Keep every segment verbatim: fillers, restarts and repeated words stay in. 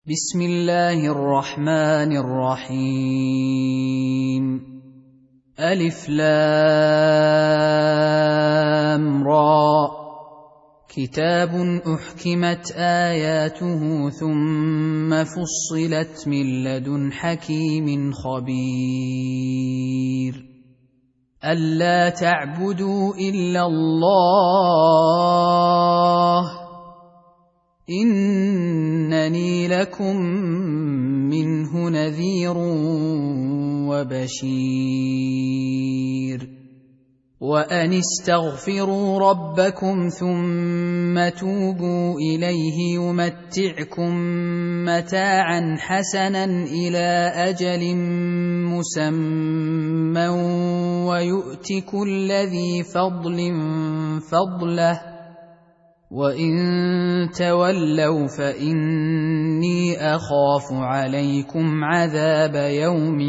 بسم الله الرحمن الرحيم. ألف لام را. كتاب أحكمت آياته ثم فصلت من لدن حكيم خبير. ألا تعبدوا إلا الله إنني لكم منه نذير وبشير. وأن استغفروا ربكم ثم توبوا إليه يمتعكم متاعا حسنا إلى أجل مسمى ويؤت كل ذي فضل فضله وإن تولوا فإني أخاف عليكم عذاب يوم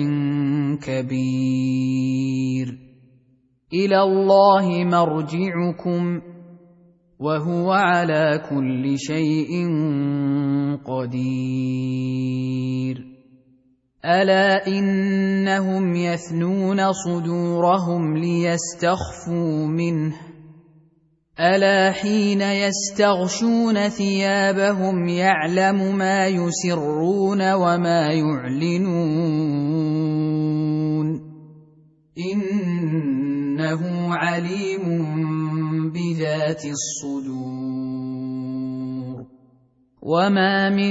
كبير. إلى الله مرجعكم وهو على كل شيء قدير. ألا إنهم يثنون صدورهم ليستخفوا منه ألا حين يستغشون ثيابهم يعلم ما يسرون وما يعلنون إنه عليم بذات الصدور. وما من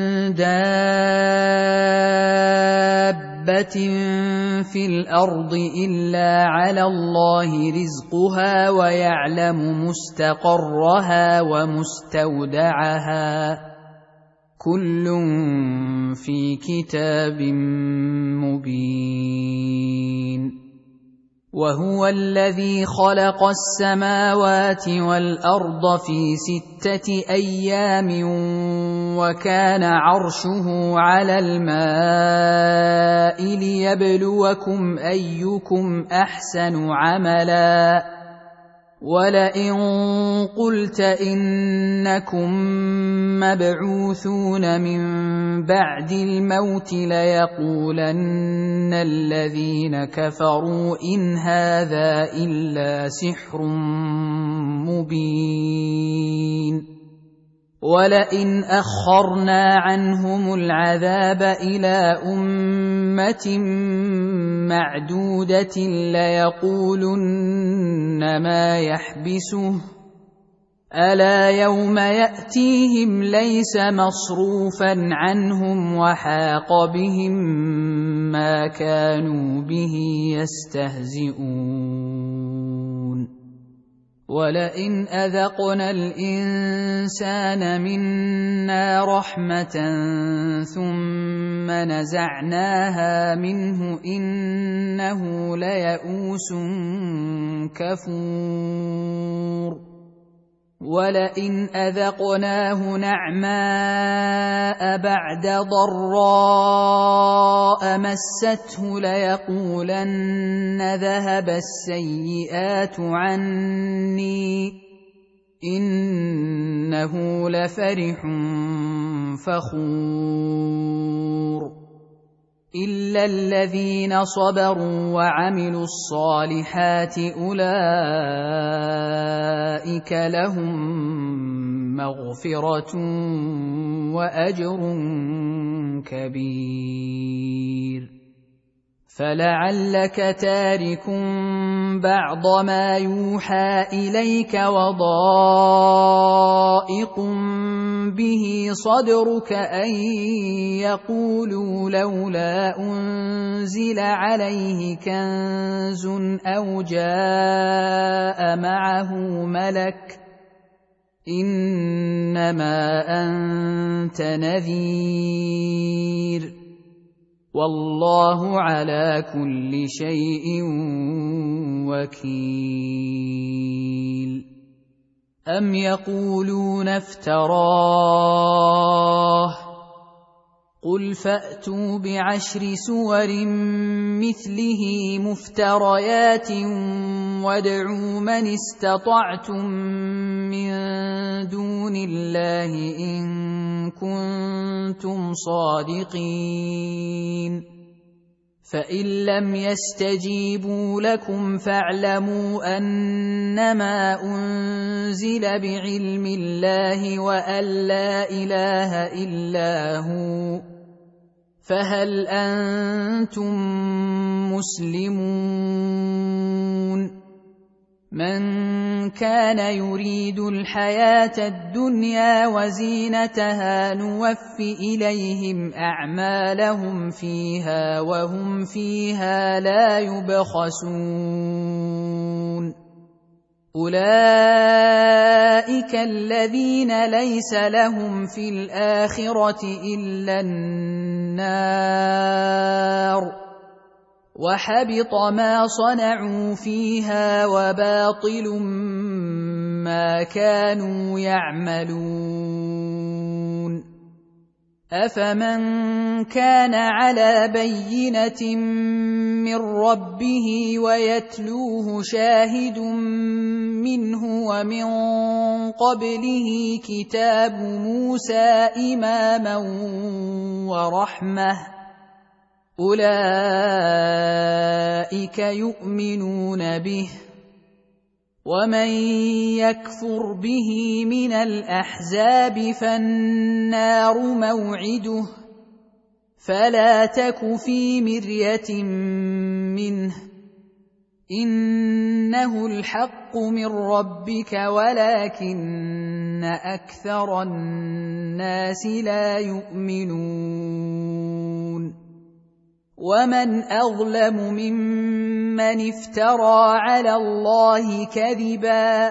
دابة في الأرض إلا على الله رزقها ويعلم مستقرها ومستودعها كل في كتاب مبين. وهو الذي خلق السماوات والأرض في ستة أيام وكان عرشه على الماء ليبلوكم أيكم أحسن عملا. ولئن قلت إنكم مبعوثون من بعد الموت ليقولن الذين كفروا إن هذا إلا سحر مبين. ولئن أخرنا عنهم العذاب إلى أمة معدودة ليقولن ما يحبسه ألا يوم يأتيهم ليس مصروفا عنهم وحاق بهم ما كانوا به يستهزئون. ولئن أذقنا الإنسان منا رحمة ثم نزعناها منه إنه ليئوس كفور. ولئن أذقناه نعماء بعد ضراء مسته ليقولن ذهب السيئات عني إنه لفرح فخور. إلا الذين صبروا وعملوا الصالحات أولئك لهم مغفرة وأجر كبير. فلعلك تارك بعض ما يوحى إليك وضائق به صدرك أن يقولوا لولا أنزل عليه كنز أو جاء معه ملك إنما أنت نذير والله على كل شيء وكيل. أم يقولون افتراه قل فأتوا بعشر سور مثله مفتريات وادعوا من استطعتم من دون الله إن كنتم صادقين فإن لم يستجيبوا لكم فاعلموا أنما أنزل بعلم الله وأن لا إله إلا هو فهل أنتم مسلمون من كان يريد الحياة الدنيا وزينتها نوف إليهم أعمالهم فيها وهم فيها لا يبخسون أولئك الذين ليس لهم في الآخرة إلا النار وحبط ما صنعوا فيها وباطل ما كانوا يعملون أفمن كان على بينة من ربه ويتلوه شاهد منه ومن قبله كتاب موسى إماما ورحمة أولئك يؤمنون به ومن يكفر به من الأحزاب فالنار موعده فلا تك في مرية منه إنه الحق من ربك ولكن أكثر الناس لا يؤمنون ومن أظلم ممن افترى على الله كذبا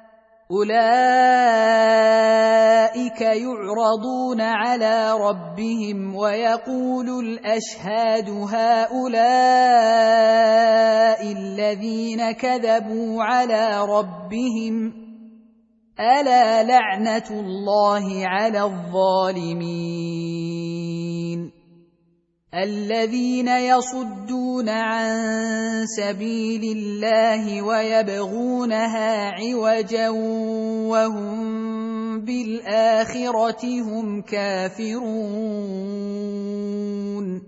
أولئك يعرضون على ربهم ويقول الأشهاد هؤلاء الذين كذبوا على ربهم ألا لعنة الله على الظالمين الذين يصدون عن سبيل الله ويبغونها عوجا وهم بالآخرة هم كافرون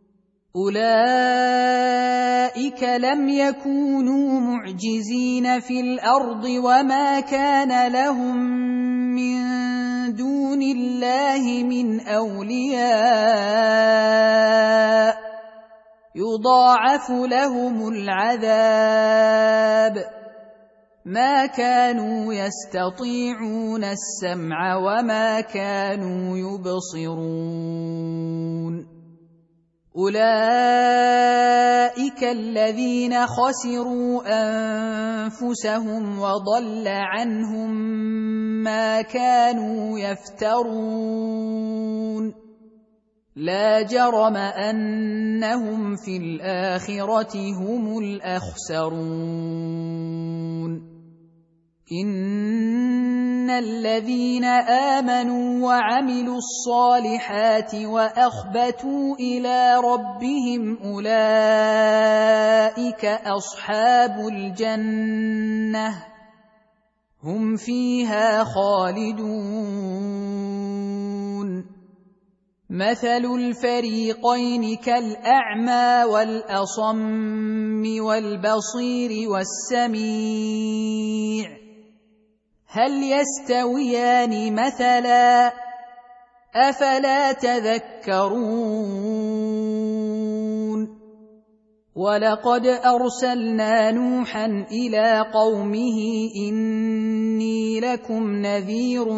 أولئك لم يكونوا معجزين في الأرض وما كان لهم من دون الله من أولياء يضاعف لهم العذاب ما كانوا يستطيعون السمع وما كانوا يبصرون أولئك الذين خسروا أنفسهم وضل عنهم ما كانوا يفترون لا جرم أنهم في الآخرة هم الأخسرون إن الذين آمنوا وعملوا الصالحات وأخبتوا إلى ربهم أولئك أصحاب الجنة هم فيها خالدون مثل الفريقين كالأعمى والأصم والبصير والسميع هل يستويان مثلا أفلا تذكرون ولقد أرسلنا نوحا إلى قومه إني لكم نذير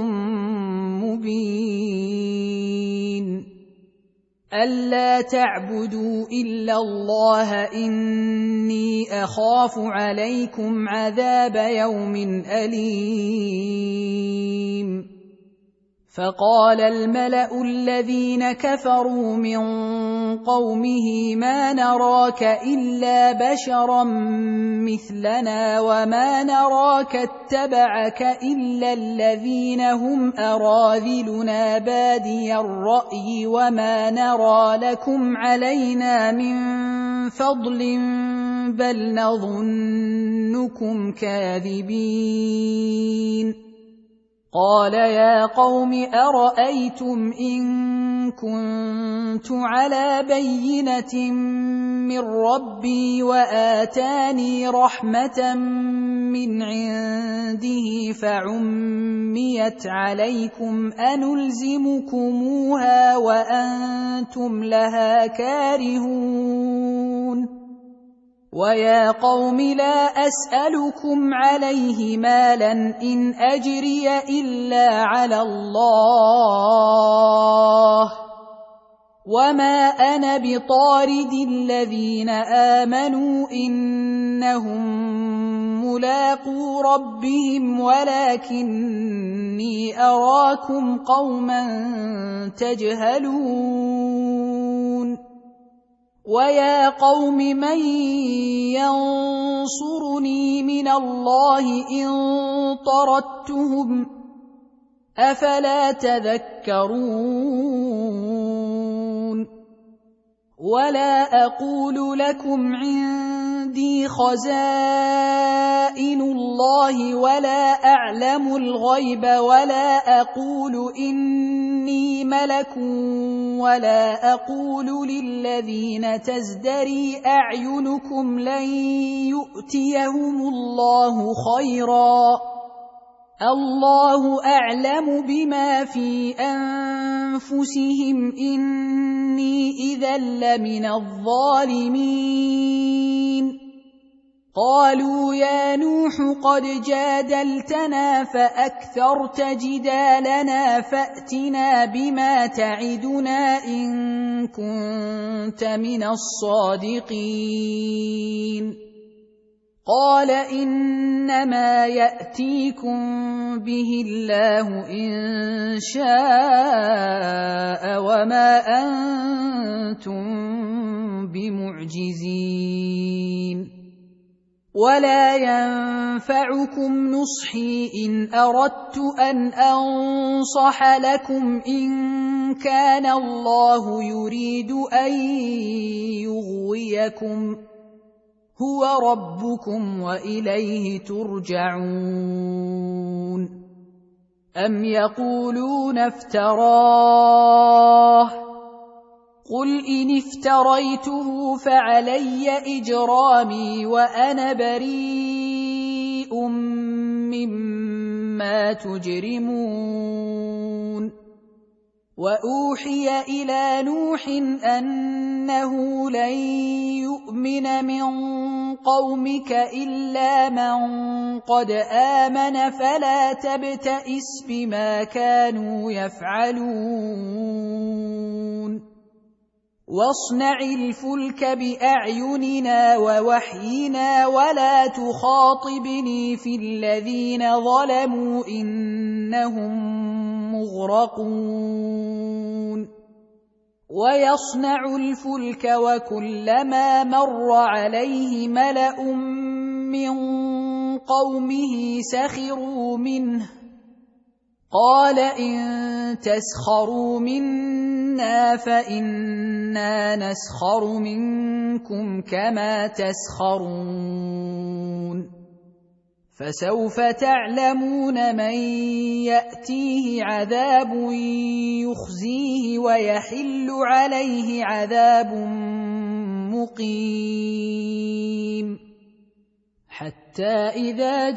مبين ألا تعبدوا إلا الله إني أخاف عليكم عذاب يوم أليم فقال الملأ الذين كفروا من قومه ما نراك إلا بشرا مثلنا وما نراك اتبعك إلا الذين هم أراذلنا بادي الرأي وما نرى لكم علينا من فضل بل نظنكم كاذبين قال يا قوم أرأيتم إن كنت على بينة من ربي وآتاني رحمة من عنده فعميت عليكم أنلزمكموها وأنتم لها كارهون ويا قوم لا أسألكم عليه مالا إن أجري إلا على الله وما أنا بطارد الذين آمنوا إنهم ملاقو ربهم ولكني أراكم قوما تجهلون ويا قوم من ينصرني من الله إن طردتهم أفلا تذكرون ولا أقول لكم عندي خزائن الله ولا أعلم الغيب ولا أقول إني ملك ولا أقول للذين تزدري أعينكم لن يؤتيهم الله خيرا الله أعلم بما في أنفسهم إني إذا لمن الظالمين قالوا يا نوح قد جادلتنا فأكثرت جدالنا فأتنا بما تعدنا إن كنت من الصادقين قال إنما يأتيكم به الله إن شاء وما أنتم بمعجزين ولا ينفعكم نصحي إن أردت أن أنصح لكم إن كان الله يريد أن يغويكم هو ربكم وإليه ترجعون أم يقولون افتراه قل إن افتريته فعلي إجرامي وأنا بريء مما تجرمون وأوحي إلى نوح أنه لن يؤمن من قومك إلا من قد آمن فلا تبتئس بما كانوا يفعلون واصنع الفلك بأعيننا ووحينا ولا تخاطبني في الذين ظلموا إنهم مغرقون ويصنع الفلك وكلما مر عليه ملأ من قومه سخروا منه قال إن تسخروا منا فإنا نسخر منكم كما تسخرون فسوف تعلمون من يأتيه عذاب يخزيه ويحل عليه عذاب مقيم حتى إذا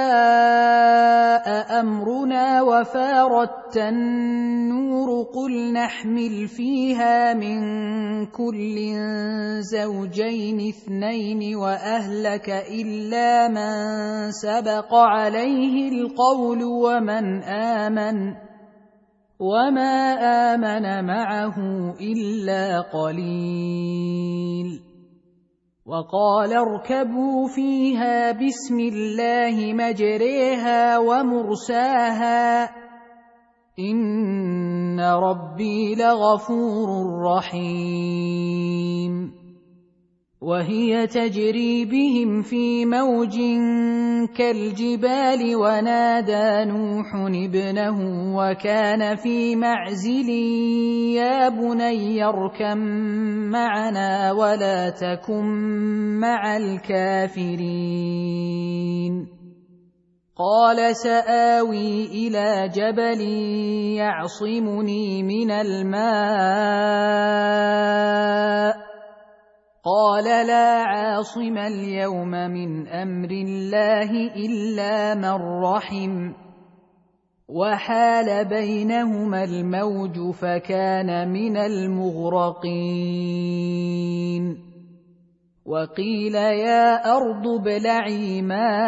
جاء أمرنا وفارت النور قل نحمل فيها من كل زوجين اثنين وأهلك إلا من سبق عليه القول ومن آمن وما آمن معه إلا قليل وقال اركبوا فيها بسم الله مجريها ومرساها إن ربي لغفور رحيم وهي تجري بهم في موج كالجبال ونادى نوح ابنه وكان في معزل يا بني اركب معنا ولا تكن مع الكافرين قال سآوي إلى جبل يعصمني من الماء قال لا عاصم اليوم من أمر الله إلا من رحم وحال بينهما الموج فكان من المغرقين وقيل يا أرض ابلعي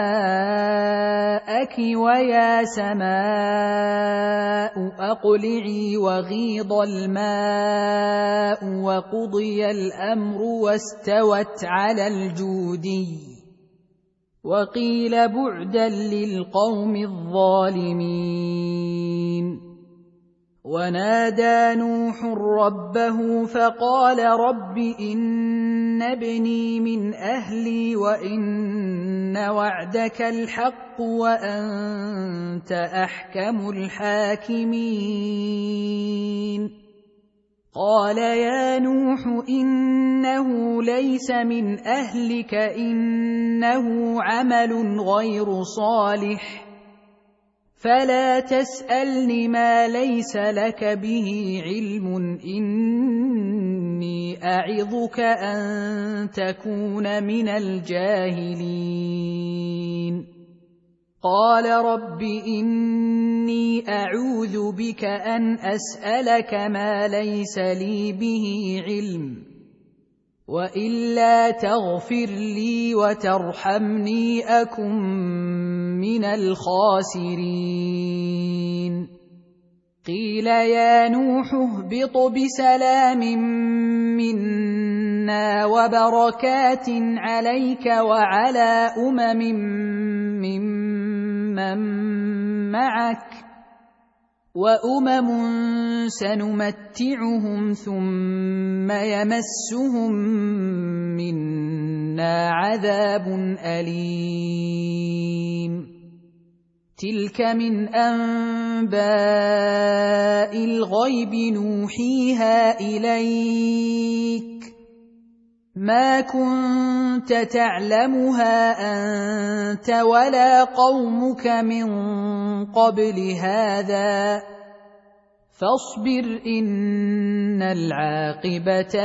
ماءك ويا سماء أقلعي وغيض الماء وقضي الأمر واستوت على الجودي وقيل بعدا للقوم الظالمين ونادى نوح ربه فقال رب إن ابني من أهلي وإن وعدك الحق وأنت أحكم الحاكمين قال يا نوح إنه ليس من أهلك إنه عمل غير صالح فلا تسألني ما ليس لك به علم إني أعظك أن تكون من الجاهلين قال رب إني أعوذ بك أن أسألك ما ليس لي به علم وإلا تغفر لي وترحمني أكن من الخاسرين قيل يا نوح اهبط بسلام منا وبركات عليك وعلى أمم ممن معك وأمم سنمتعهم ثم يمسهم منا عذاب أليم تلك من أنباء الغيب نوحيها إليك ما كنت تعلمها أنت ولا قومك من قبل هذا فاصبر إن العاقبة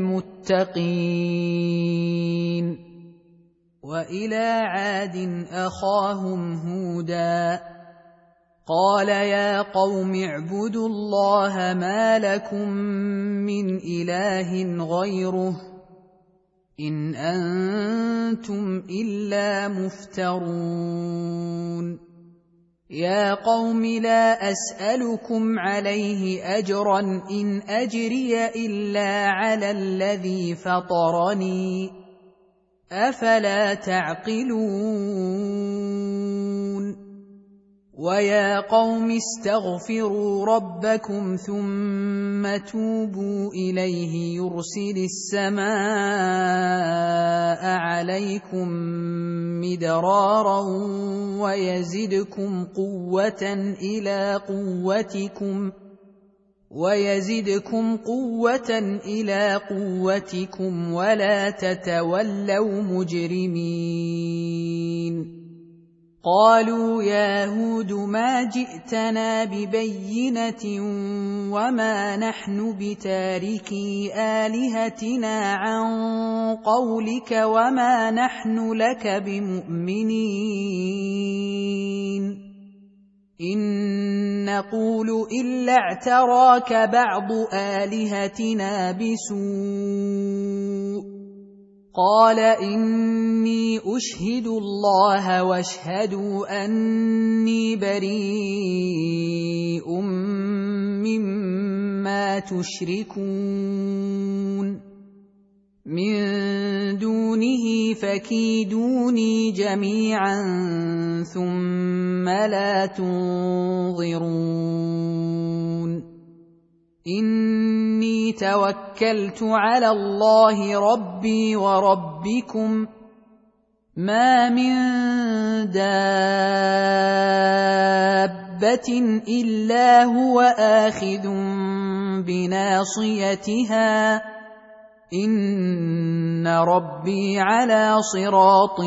للمتقين وإلى عاد أخاهم هودا قال يا قوم اعبدوا الله ما لكم من إله غيره إن أنتم إلا مفترون يا قوم لا أسألكم عليه أجرا إن أجري إلا على الذي فطرني أفلا تعقلون ويا قوم استغفروا ربكم ثم توبوا إليه يرسل السماء عليكم مدرارا ويزدكم قوة إلى قوتكم ويزدكم قوة إلى قوتكم ولا تتولوا مجرمين قالوا يا هود ما جئتنا ببينة وما نحن بتاركي آلهتنا عن قولك وما نحن لك بمؤمنين إن نقول إلا اعتراك بعض آلهتنا بسوء قال إني أشهد الله واشهدوا أني بريء مما تشركون من دونه فكيدوني جميعا ثم لا تنظرون إني توكلت على الله ربي وربكم ما من دابة إلا هو آخذ بناصيتها إن ربي على صراط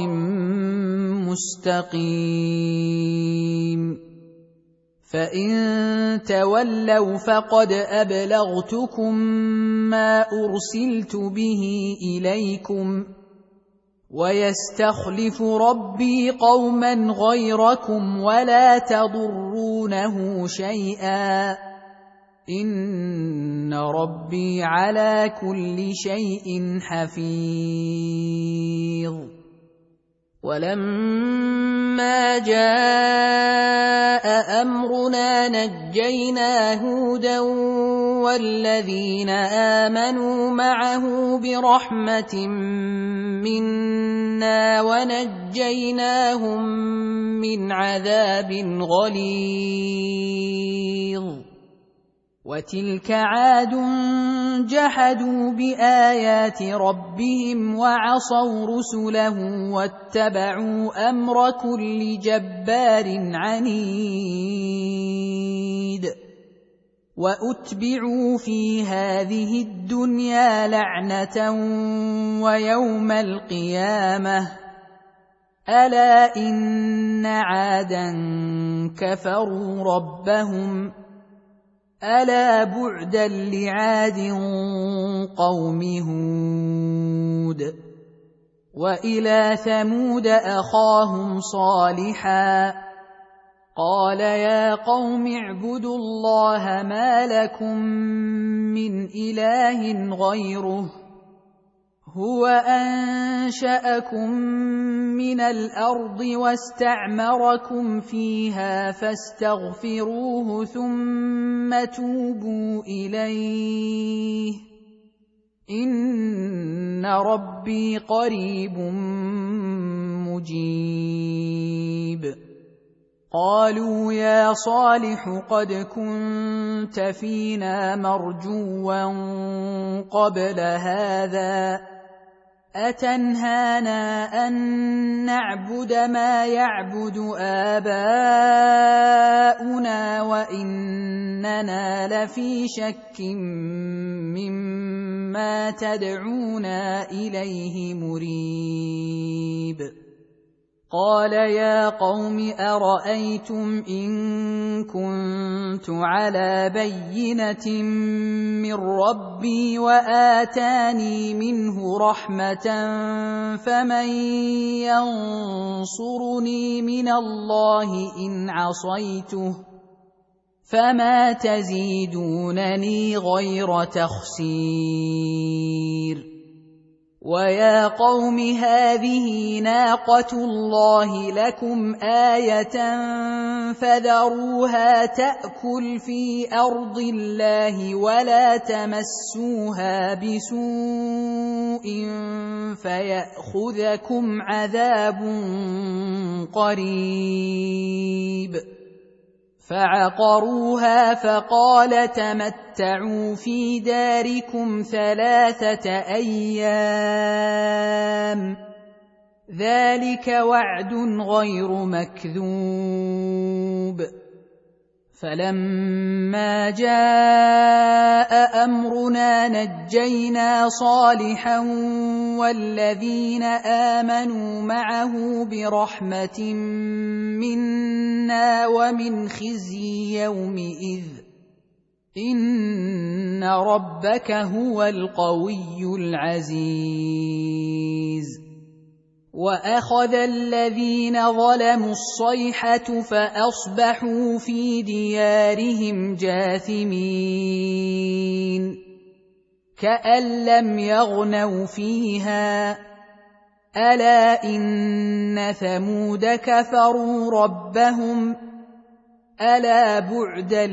مستقيم فإن تولوا فقد أبلغتكم ما أرسلت به إليكم ويستخلف ربي قوما غيركم ولا تضرونه شيئا إن ربي على كل شيء حفيظ ولما جاء أمرنا نجينا هودا والذين آمنوا معه برحمة منا ونجيناهم من عذاب غليظ وتلك عاد جحدوا بآيات ربهم وعصوا رسله واتبعوا أمر كل جبار عنيد وأتبعوا في هذه الدنيا لعنة ويوم القيامة ألا إن عادا كفروا ربهم ألا بعدا لعاد قوم هود وإلى ثمود أخاهم صالحا قال يا قوم اعبدوا الله ما لكم من إله غيره هو أنشأكم من الأرض واستعمركم فيها فاستغفروه ثم توبوا إليه إن ربي قريب مجيب قالوا يا صالح قد كنت فينا مرجوا قبل هذا أتنهانا أن نعبد ما يعبد آباؤنا وإننا لفي شك مما تدعونا إليه مريب قال يا قوم أرأيتم إن كنت على بينة من ربي وآتاني منه رحمة فمن ينصرني من الله إن عصيته فما تزيدونني غير تخسير ويا قوم هذه ناقة الله لكم آية فذروها تأكل في أرض الله ولا تمسوها بسوء فيأخذكم عذاب قريب فعقروها فقال تمتعوا في داركم ثلاثة أيام ذلك وعد غير مكذوب فلما جاء أمرنا نجينا صالحا والذين آمنوا معه برحمة منا ومن خزي يومئذ إن ربك هو القوي العزيز وأخذ الذين ظلموا الصيحة فأصبحوا في ديارهم جاثمين كأن لم يغنوا فيها ألا إن ثمود كفروا ربهم ألا بعدا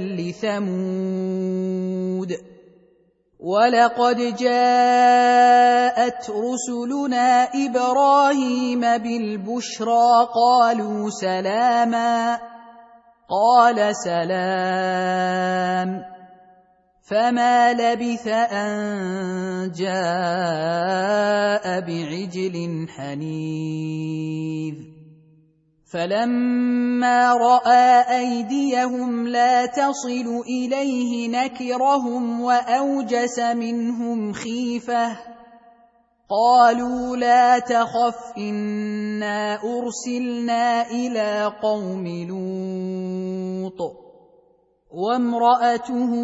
لثمود ولقد جاءت رسلنا إبراهيم بالبشرى قالوا سلاما قال سلام فما لبث أن جاء بعجل حنيذ فلما رأى أيديهم لا تصل إليه نكرهم وأوجس منهم خيفة قالوا لا تخف إنا أرسلنا إلى قوم لوط وامرأته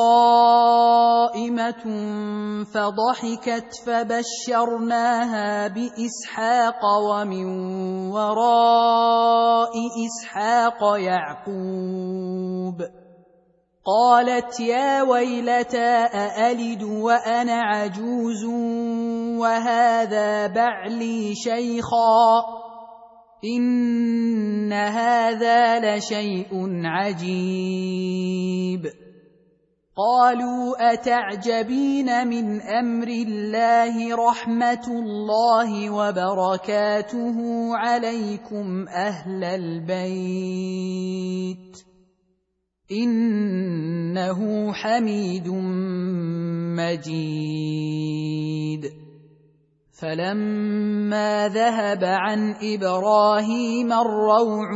قائمة فضحكت فبشرناها بإسحاق ومن وراء إسحاق يعقوب قالت يا ويلتى أألد وأنا عجوز وهذا بعلي شيخا إن هذا لشيء عجيب قالوا أتعجبين من أمر الله رحمة الله وبركاته عليكم أهل البيت إنه حميد مجيد فلما ذهب عن إبراهيم الروع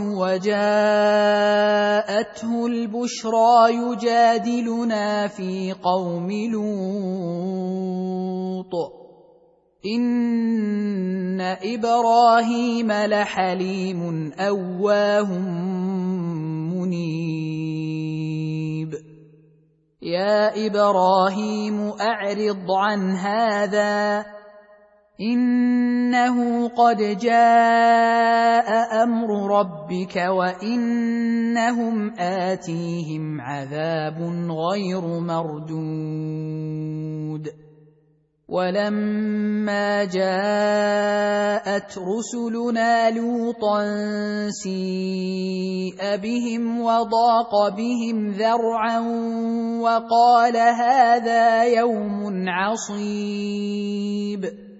وجاءته البشرى يجادلنا في قوم لوط إن إبراهيم لحليم أواه منيب يا إبراهيم أعرض عن هذا إنه قد جاء أمر ربك وإنهم آتيهم عذاب غير مردود ولما جاءت رسلنا لوطا سيء بهم وضاق بهم ذرعا وقال هذا يوم عصيب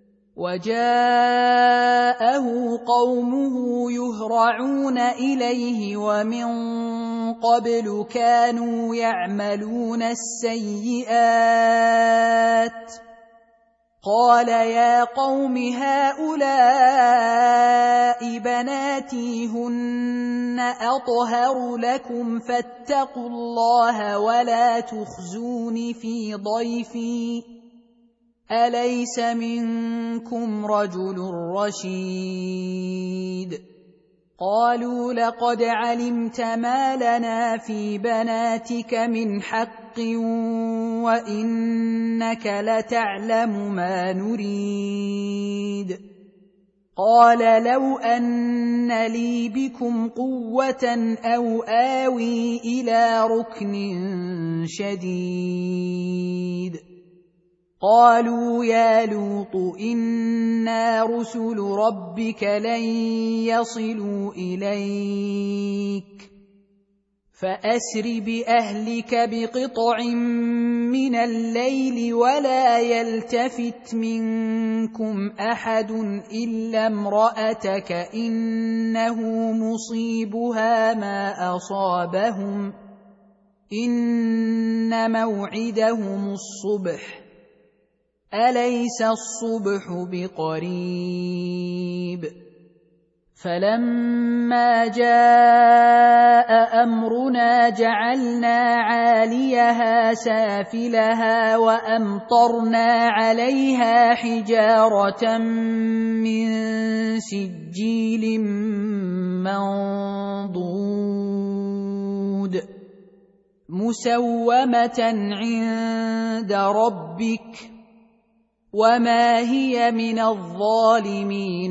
وجاءه قومه يهرعون إليه ومن قبل كانوا يعملون السيئات قال يا قوم هؤلاء بناتي هن أطهر لكم فاتقوا الله ولا تخزون في ضيفي أليس منكم رجل رشيد قالوا لقد علمت ما لنا في بناتك من حق وإنك لتعلم ما نريد قال لو أن لي بكم قوة أو آوي إلى ركن شديد قالوا يا لوط إنا رسل ربك لن يصلوا إليك فأسر بأهلك بقطع من الليل ولا يلتفت منكم أحد إلا امرأتك إنه مصيبها ما أصابهم إن موعدهم الصبح أليس الصبح بقريب فلما جاء أمرنا جعلنا عاليها سافلها وأمطرنا عليها حجارة من سجيل منضود مسومة عند ربك وما هي من الظالمين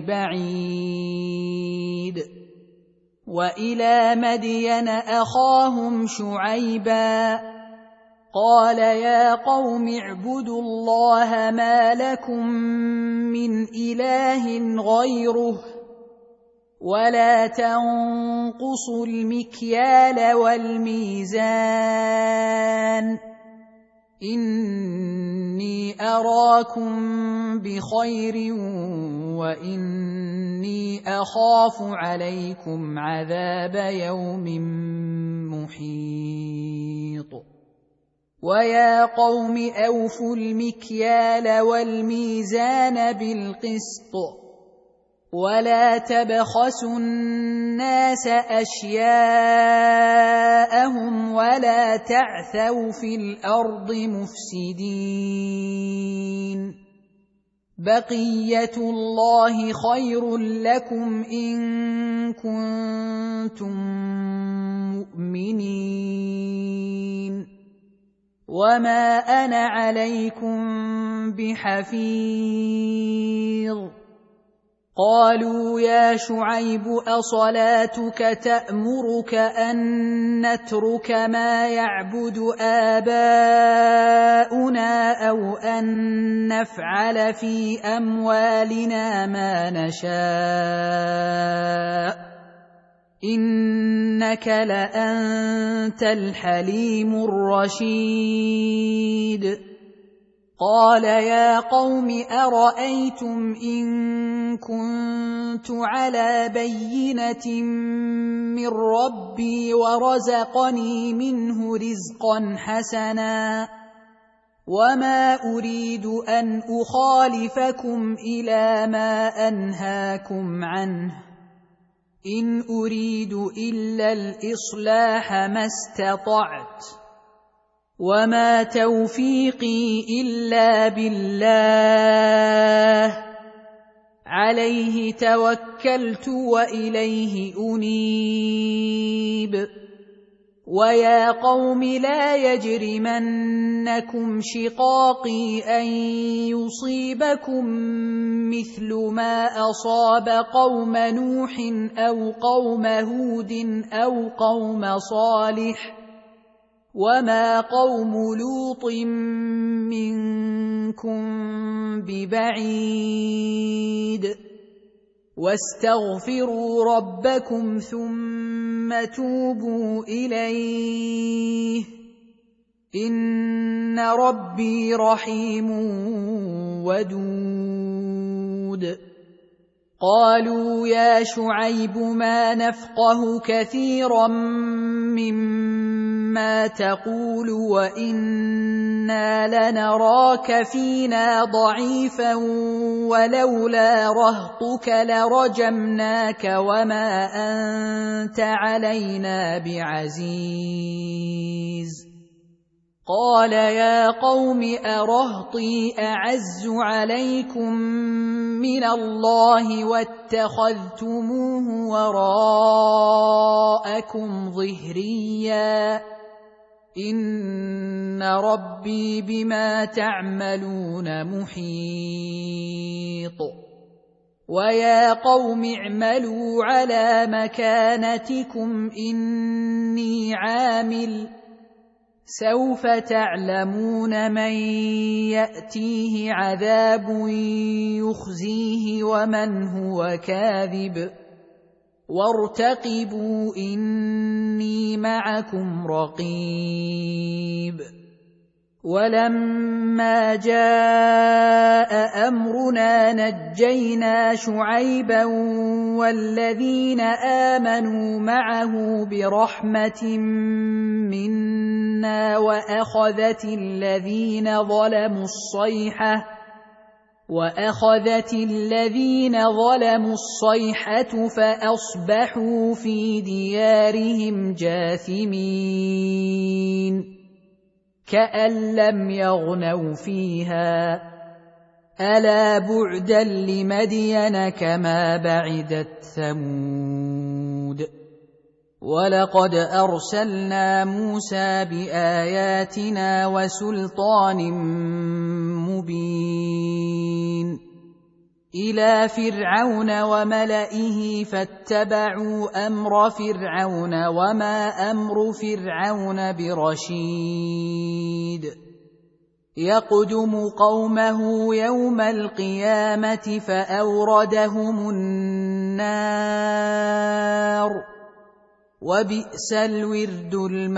ببعيد وإلى مدين أخاهم شعيبا قال يا قوم اعبدوا الله ما لكم من إله غيره ولا تنقصوا المكيال والميزان إني أراكم بخير وإني أخاف عليكم عذاب يوم محيط ويا قوم أوفوا المكيال والميزان بالقسط ولا تبخسوا الناس أشياءهم ولا تعثوا في الأرض مفسدين بقية الله خير لكم إن كنتم مؤمنين وما أنا عليكم بحفيظ قالوا يا شعيب أصلاتك تأمرك أن نترك ما يعبد آباؤنا أو أن نفعل في أموالنا ما نشاء إنك لأنت الحليم الرشيد قال يا قوم أرأيتم إن كنت على بينة من ربي ورزقني منه رزقا حسنا وما أريد أن أخالفكم إلى ما أنهاكم عنه إن أريد إلا الإصلاح ما استطعت وما توفيقي إلا بالله عليه توكلت وإليه أنيب ويا قوم لا يجرمنكم شقاقي أن يصيبكم مثل ما أصاب قوم نوح أو قوم هود أو قوم صالح وما قوم لوط منكم ببعيد واستغفروا ربكم ثم توبوا إليه إن ربي رحيم ودود قالوا يا شعيب ما نفقه كثيرا مما تقول وإنا لنراك فينا ضعيفا ولولا رهطك لرجمناك وما أنت علينا بعزيز قال يا قوم أرهطي أعز عليكم من الله واتخذتموه وراءكم ظهريا إن ربي بما تعملون محيط ويا قوم اعملوا على مكانتكم إني عامل سوف تعلمون من يأتيه عذاب يخزيه ومن هو كاذب وارتقبوا إني معكم رقيب ولما جاء أمرنا نجينا شعيبا والذين آمنوا معه برحمة منا وأخذت الذين ظلموا الصيحة وأخذت الذين ظلموا الصيحة فأصبحوا في ديارهم جاثمين كأن لم يغنوا فيها ألا بعدا لمدين كما بعدت ثمود ولقد أرسلنا موسى بآياتنا وسلطان مبين إلى فرعون وملئه فاتبعوا أمر فرعون وما أمر فرعون برشيد يقدم قومه يوم القيامة فأوردهم النار وبئس الورد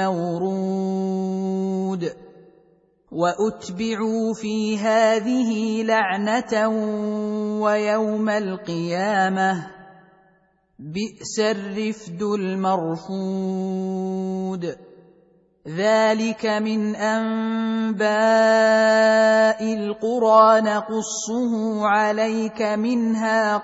المورود وأتبعوا في هذه لعنة ويوم القيامة بئس الرفد المرفود ذلك من أنباء القرى نقصه عليك منها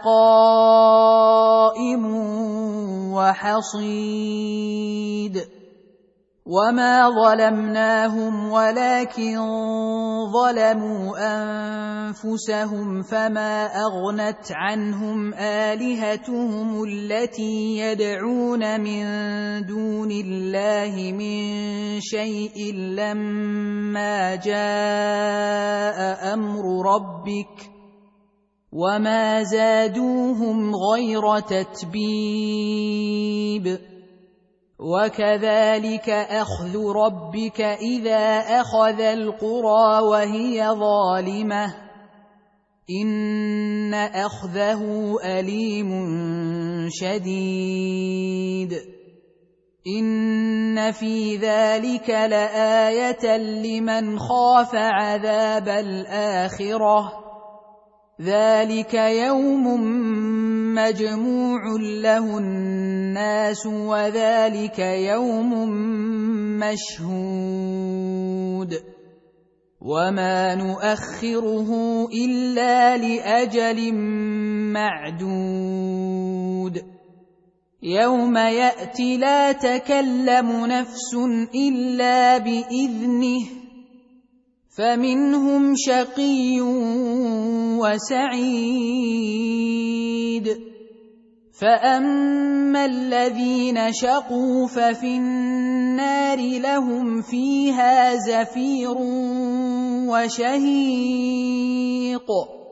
قائم وحصيد وما ظلمناهم ولكن ظلموا أنفسهم فما أغنت عنهم آلهتهم التي يدعون من دون الله من شيء لما جاء أمر ربك وما زادوهم غير تتبيب وكذلك أخذ ربك إذا أخذ القرى وهي ظالمة إن أخذه أليم شديد إن في ذلك لآية لمن خاف عذاب الآخرة ذلك يوم مجموع له الناس وذلك يوم مشهود وما نؤخره إلا لأجل معدود يوم يأتي لا تكلم نفس إلا بإذنه فمنهم شقي وسعيد فأما الذين شقوا ففي النار لهم فيها زفير وشهيق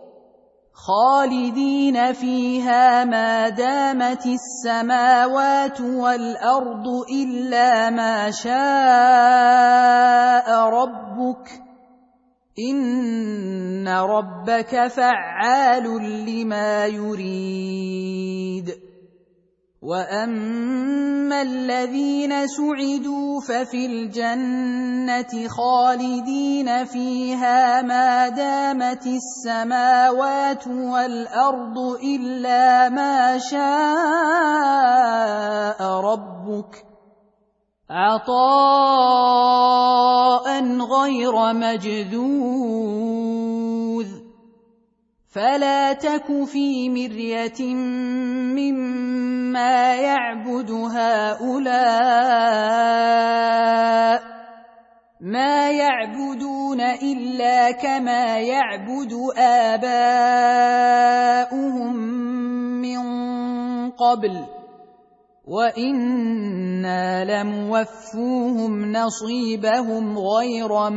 خالدين فيها ما دامت السماوات والأرض إلا ما شاء ربك إن ربك فعال لما يريد وأما الذين سعدوا ففي الجنة خالدين فيها ما دامت السماوات والأرض إلا ما شاء ربك عطاء غير مجذوذ فلا تك في مرية مما يعبد هؤلاء ما يعبدون إلا كما يعبد آباؤهم من قبل وإنا لموفوهم نصيبهم غير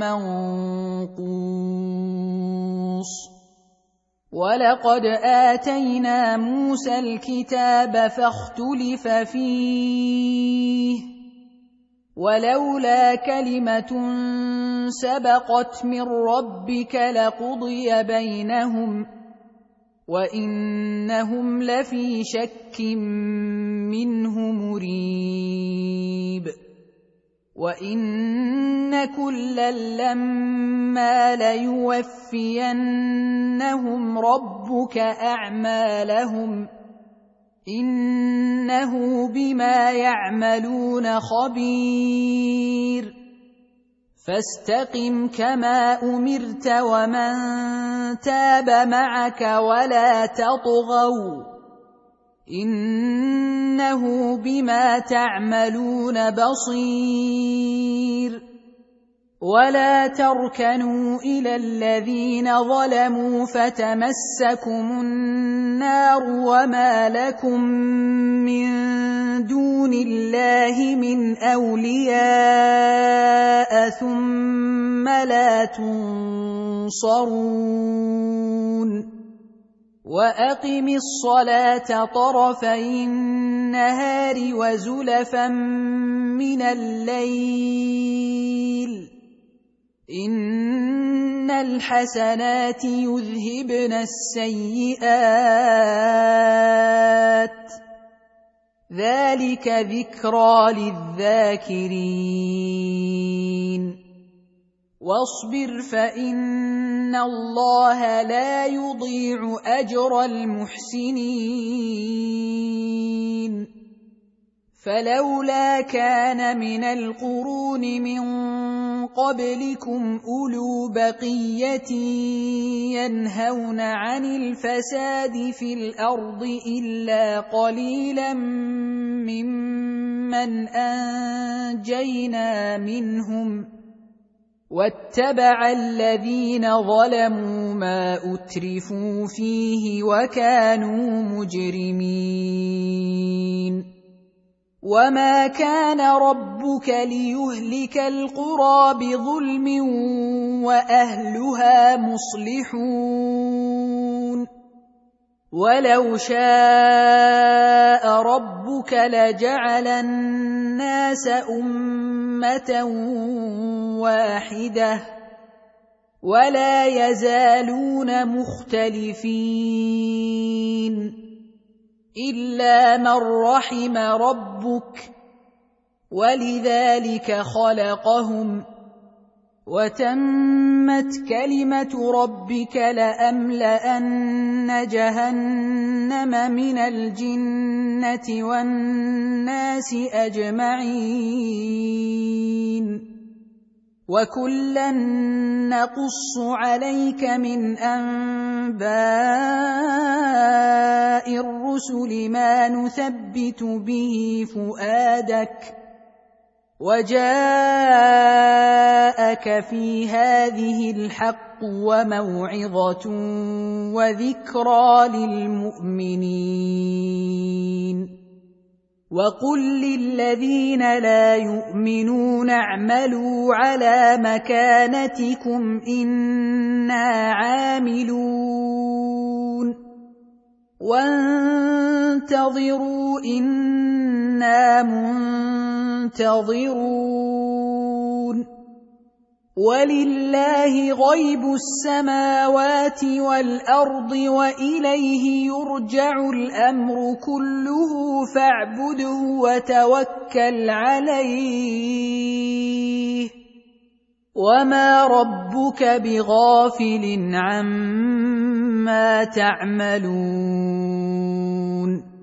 منقوص ولقد آتينا موسى الكتاب فاختلف فيه ولولا كلمة سبقت من ربك لقضي بينهم وإنهم لفي شك منه مريب وإن كلا لما ليوفينهم ربك أعمالهم إنه بما يعملون خبير فاستقم كما أمرت ومن تاب معك ولا تطغوا إنه بما تعملون بصير ولا تركنوا إلى الذين ظلموا فتمسكم النار وما لكم من دون الله من أولياء ثم لا تنصرون وأقم الصلاة طرفي النهار وزلفا من الليل إن الحسنات يذهبن السيئات ذلك ذكرى للذاكرين واصبر فإن الله لا يضيع أجر المحسنين فلولا كان من القرون من قبلكم أولو بقية ينهون عن الفساد في الأرض إلا قليلا ممن ممن أنجينا منهم واتبع الذين ظلموا ما أترفوا فيه وكانوا مجرمين وما كان ربك ليهلك القرى بظلم وأهلها مصلحون ولو شاء ربك لجعل الناس أمة واحدة ولا يزالون مختلفين إلا من رحم ربك ولذلك خلقهم وتمت كلمة ربك لأملأن جهنم من الجنة والناس أجمعين وكلا نقص عليك من أنباء الرسل ما نثبت به فؤادك وجاءك في هذه الحق وموعظة وذكرى للمؤمنين وقل للذين لا يؤمنون اعملوا على مكانتكم إنا عاملون وانتظروا إنا منتظرون ولله غيب السماوات والأرض وإليه يرجع الأمر كله فاعبده وتوكل عليه وما ربك بغافل عما تعملون